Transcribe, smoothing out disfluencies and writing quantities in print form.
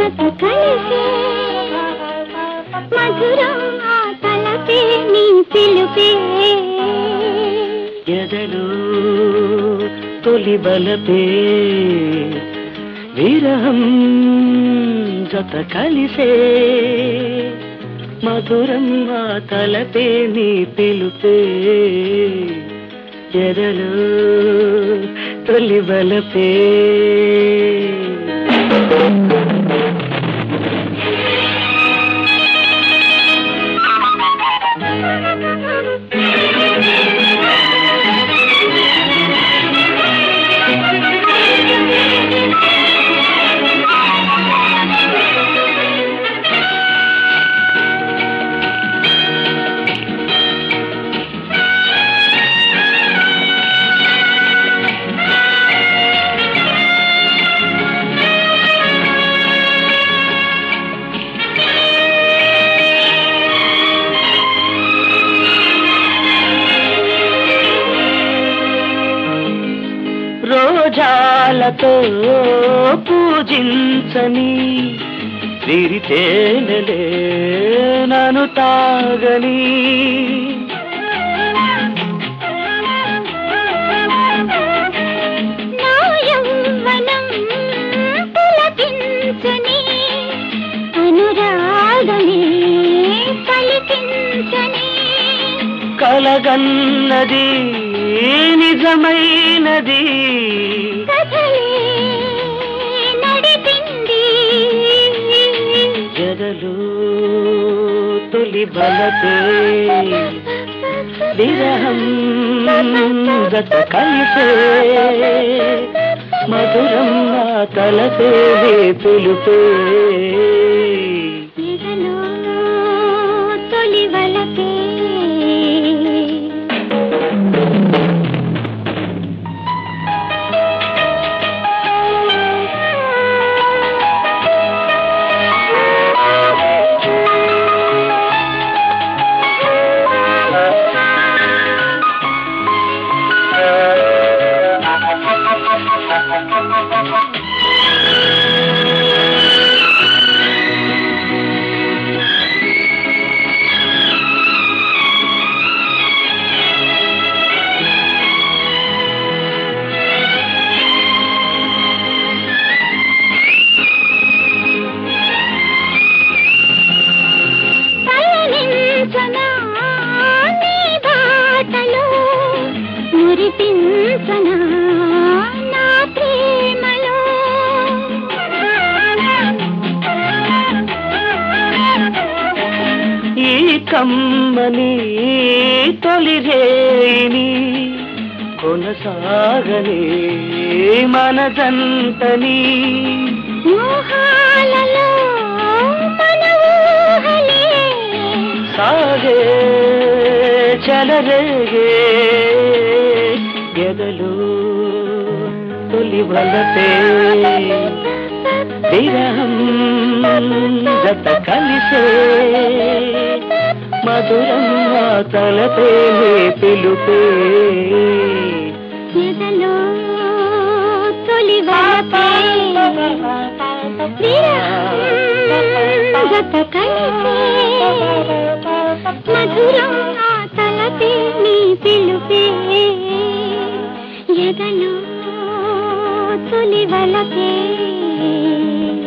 జత కలిసే మధురం ఆ తలపే నీ పిలుపే ఎదలో తొలి బలపే విరహం జత కలిసే మధురం ఆ తలపే నీ పిలుపే ఎదలో తొలి బలపే రోజాలతో పూజించని విరితేనెలే నన్ను తాగని నా యౌవనం పులకించని అనురాగమే పలికించని కలగన్నది నిజమైనది నడిపింది ఎదలో తొలి బలపే విరహం జత కలిసే మధురం నా తలపే పిలుపే ఎదలో తొలి బలపే మురిపించనా నా ప్రేమలో ఈ కమ్మని తొలి రేణి కొనసాగని మనదంతని మోహాలలో మన ఊహలే సాగే చలరేగే ఎదలో తొలి బలపే విరహం జత కలిసే మధురం ఆ తలపే పిలుపే ఎదలో తొలి బలపే విరహం జత కలిసే మధురం ఆ తలపే నీ పిలుపే ఎదలో తొలి బలపే